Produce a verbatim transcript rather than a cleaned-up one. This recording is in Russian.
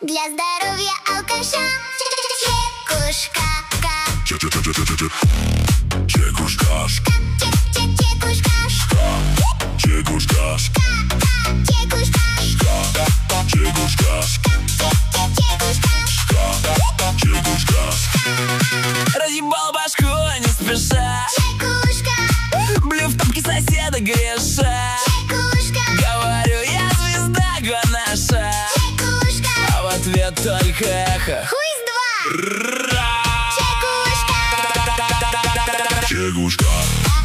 Для здоровья алкаша чекушка. Чекушка. Чекушка. Чекушка. Чекушка. Чекушка. Разъебал башку не спеша. Чекушка. Блю в топке соседа греша. Чекушка. Говорю, я звезда наша. Чекушка. А в ответ только эхо. Хуй с два. Ра! Чекушка. Чекушка.